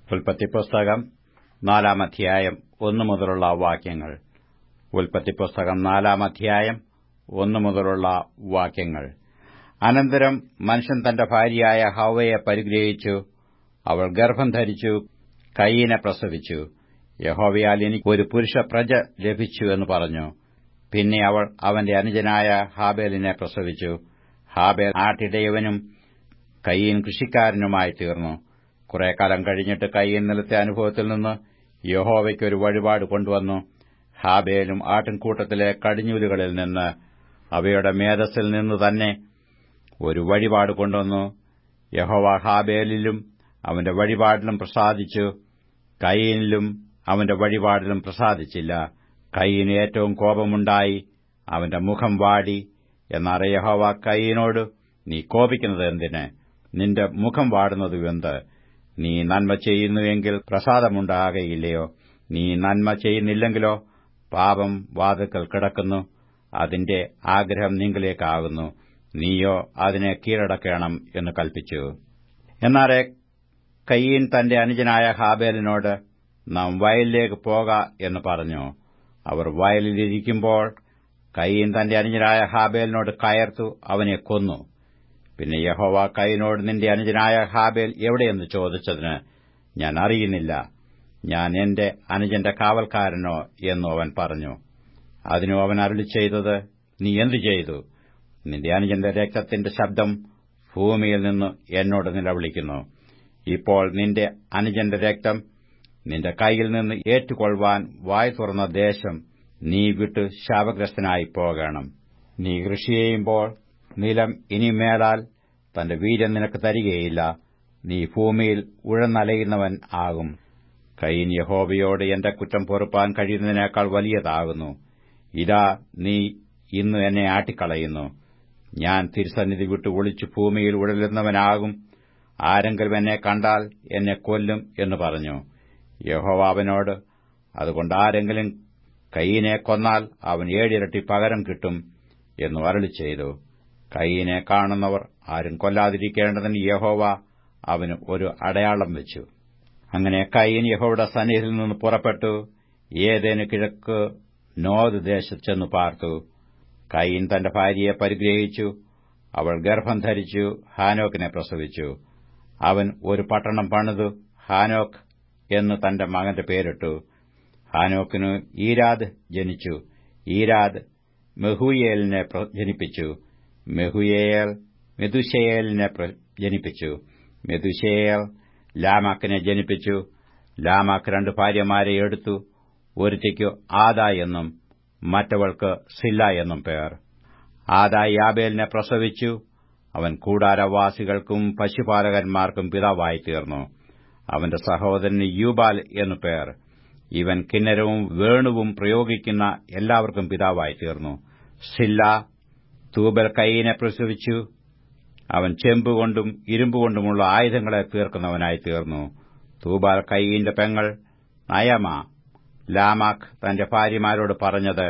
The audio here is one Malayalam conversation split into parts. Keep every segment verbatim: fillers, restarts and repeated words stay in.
ഉൽപ്പത്തിപ്പുസ്തകം നാലാം അധ്യായം ഒന്നു മുതലുള്ള വാക്യങ്ങൾ. ഉൽപ്പത്തിപ്പുസ്തകം നാലാം അധ്യായം ഒന്നു മുതലുള്ള വാക്യങ്ങൾ. അനന്തരം മനുഷ്യൻ തന്റെ ഭാര്യയായ ഹവ്വയെ പരിഗ്രഹിച്ചു. അവൾ ഗർഭം ധരിച്ചു, കയീനെ പ്രസവിച്ചു. യഹോവയാൽ എനിക്ക് ഒരു പുരുഷ പ്രജ ലഭിച്ചു എന്ന് പറഞ്ഞു. പിന്നെ അവൾ അവന്റെ അനുജനായ ഹാബേലിനെ പ്രസവിച്ചു. ഹാബേൽ ആട്ടിടയവനും കയീൻ കൃഷിക്കാരനുമായി തീർന്നു. കുറെ കാലം കഴിഞ്ഞിട്ട് കയീൻ നിലത്തെ അനുഭവത്തിൽ നിന്ന് യഹോവയ്ക്ക് ഒരു വഴിപാട് കൊണ്ടുവന്നു. ഹാബേലും ആട്ടിൻകൂട്ടത്തിലെ കടിഞ്ഞൂലുകളിൽ നിന്ന്, അവയുടെ മേധസ്സിൽ നിന്ന് തന്നെ ഒരു വഴിപാട് കൊണ്ടുവന്നു. യഹോവ ഹാബേലിലും അവന്റെ വഴിപാടിലും പ്രസാദിച്ചു, കയീനിലും അവന്റെ വഴിപാടിലും പ്രസാദിച്ചില്ല. കയീന് ഏറ്റവും കോപമുണ്ടായി, അവന്റെ മുഖം വാടി. എന്നാൽ യഹോവ കയീനോട്, നീ കോപിക്കുന്നത് എന്തിന്? നിന്റെ മുഖം വാടുന്നത് എന്ത്? നീ നന്മ ചെയ്യുന്നുവെങ്കിൽ പ്രസാദമുണ്ടാകയില്ലയോ? നീ നന്മ ചെയ്യുന്നില്ലെങ്കിലോ? പാപം വാതിൽക്കൽ കിടക്കുന്നു, അതിന്റെ ആഗ്രഹം നിങ്കിലേക്കാകുന്നു. നീയോ അതിനെ കീഴടക്കണം എന്ന് കൽപ്പിച്ചു. എന്നാറെ കയീൻ തന്റെ അനുജനായ ഹാബേലിനോട്, നാം വയലിലേക്ക് പോക എന്ന് പറഞ്ഞു. അവർ വയലിലിരിക്കുമ്പോൾ കയീൻ തന്റെ അനുജനായ ഹാബേലിനോട് കയർത്തു അവനെ കൊന്നു. പിന്നെ യഹോവ കയീനോട്, നിന്റെ അനുജനായ ഹാബേൽ എവിടെയെന്ന് ചോദിച്ചതിന്, ഞാൻ അറിയുന്നില്ല, ഞാൻ എന്റെ അനുജന്റെ കാവൽക്കാരനോ എന്നു അവൻ പറഞ്ഞു. അതിനു അവൻ അരുളിച്ചെയ്തത്, നീ എന്തു ചെയ്തു? നിന്റെ അനുജന്റെ രക്തത്തിന്റെ ശബ്ദം ഭൂമിയിൽ നിന്ന് എന്നോട് നിലവിളിക്കുന്നു. ഇപ്പോൾ നിന്റെ അനുജന്റെ രക്തം നിന്റെ കൈയിൽ നിന്ന് ഏറ്റുകൊള്ളുവാൻ വായ് തുറന്ന ദേശം നീ വിട്ട് ശാപഗ്രസ്തനായി പോകണം. നീ കൃഷി ചെയ്യുമ്പോൾ നിലം ഇനി മേലാൽ തന്റെ വീര്യം നിനക്ക് തരികയില്ല. നീ ഭൂമിയിൽ ഉഴന്നലയുന്നവൻ ആകും. കയീൻ യഹോവയോട്, എന്റെ കുറ്റം പൊറുപ്പാൻ കഴിയുന്നതിനേക്കാൾ വലിയതാകുന്നു. ഇതാ, നീ ഇന്ന് എന്നെ ആട്ടിക്കളയുന്നു. ഞാൻ തിരുസന്നിധി വിട്ട് ഒളിച്ചു ഭൂമിയിൽ ഉഴലുന്നവനാകും. ആരെങ്കിലും എന്നെ കണ്ടാൽ എന്നെ കൊല്ലും എന്ന് പറഞ്ഞു. യഹോവ അവനോട്, അതുകൊണ്ട് ആരെങ്കിലും കയീനെ കൊന്നാൽ അവൻ ഏഴിരട്ടി പകരം കിട്ടും എന്നു അരുളിച്ചെയ്തു. കയീനെ കാണുന്നവർ ആരും കൊല്ലാതിരിക്കേണ്ടതിന് യഹോവ അവന് ഒരു അടയാളം വെച്ചു. അങ്ങനെ കയീൻ യഹോവയുടെ സന്നിധിയിൽ നിന്ന് പുറപ്പെട്ടു ഏദേന് കിഴക്ക് നോദ് ദേശത്ത് ചെന്നു പാർത്തു. കയീൻ തന്റെ ഭാര്യയെ പരിഗ്രഹിച്ചു. അവൾ ഗർഭം ധരിച്ചു, ഹാനോക്കിനെ പ്രസവിച്ചു. അവൻ ഒരു പട്ടണം പണിതു, ഹാനോക്ക് എന്ന് തന്റെ മകന്റെ പേരിട്ടു. ഹാനോക്കിന് ഈരാദ് ജനിച്ചു. ഈരാദ് മെഹൂയേലിനെ ജനിപ്പിച്ചു. മെഹൂയേൽ മെതുശയേലിനെ ജനിപ്പിച്ചു. മെതുശയേൽ ലാമാക്കിനെ ജനിപ്പിച്ചു. ലാമാക്ക് രണ്ട് ഭാര്യമാരെ എടുത്തു. ഒരുത്തിക്ക് ആദാ എന്നും മറ്റവൾക്ക് സില്ല എന്നും പേർ. ആദാ യാബേലിനെ പ്രസവിച്ചു. അവൻ കൂടാരവാസികൾക്കും പശുപാലകന്മാർക്കും പിതാവായി തീർന്നു. അവന്റെ സഹോദരന് യൂബാൽ എന്നു പേർ. ഇവൻ കിന്നരവും വേണുവും പ്രയോഗിക്കുന്ന എല്ലാവർക്കും പിതാവായി തീർന്നു. സില്ല തൂബൽ കയീനെ പ്രസവിച്ചു. അവൻ ചെമ്പുകൊണ്ടും ഇരുമ്പുകൊണ്ടുമുള്ള ആയുധങ്ങളെ തീർക്കുന്നവനായി തീർന്നു. തൂബാൽ കയീന്റെ പെങ്ങൾ നയമാ. ലാമാക്ക് തന്റെ ഭാര്യമാരോട് പറഞ്ഞത്,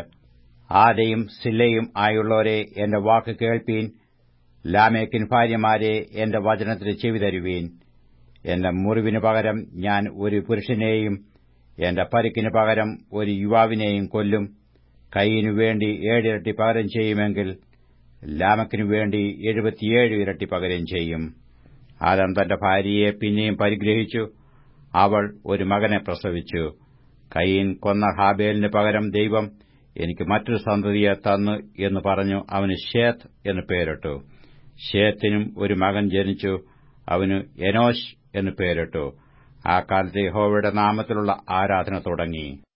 ആദയും സില്ലയും ആയുള്ളവരെ എന്റെ വാക്ക് കേൾപ്പീൻ. ലാമേക്കിൻ ഭാര്യമാരെ എന്റെ വചനത്തിന് ചെവി തരുവീൻ. എന്റെ മുറിവിനു പകരം ഞാൻ ഒരു പുരുഷനെയും എന്റെ പരിക്കിനു പകരം ഒരു യുവാവിനെയും കൊല്ലും. കയീനു വേണ്ടി ഏഴിരട്ടി പകരം ചെയ്യുമെങ്കിൽ ലാമക്കിനു വേണ്ടി എഴുപത്തിയേഴ് ഇരട്ടി പകരം ചെയ്യും. ആദാം തന്റെ ഭാര്യയെ പിന്നെയും പരിഗ്രഹിച്ചു. അവൾ ഒരു മകനെ പ്രസവിച്ചു. കയീൻ കൊന്ന ഹാബേലിന് പകരം ദൈവം എനിക്ക് മറ്റൊരു സന്തതിയെ തന്നു എന്ന് പറഞ്ഞു അവന് ശേത്ത് എന്ന് പേരിട്ടു. ശേത്തിനും ഒരു മകൻ ജനിച്ചു. അവന് എനോശ് എന്ന് പേരിട്ടു. ആ കാലത്ത് യഹോവയുടെ നാമത്തിലുള്ള ആരാധന തുടങ്ങി.